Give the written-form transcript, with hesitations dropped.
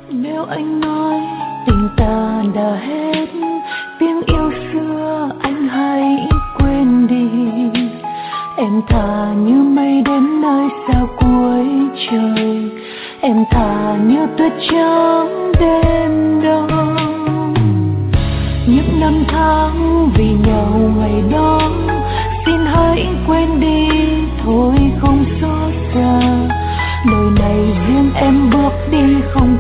Nếu anh nói tình ta đã hết, tiếng yêu xưa anh hãy quên đi. Em thà như mây đến nơi xa cuối trời, em thà như tuyết trắng đêm đông. Những năm tháng vì nhau ngày đó, xin hãy quên đi thôi không xót xa. Đời này riêng em bước đi không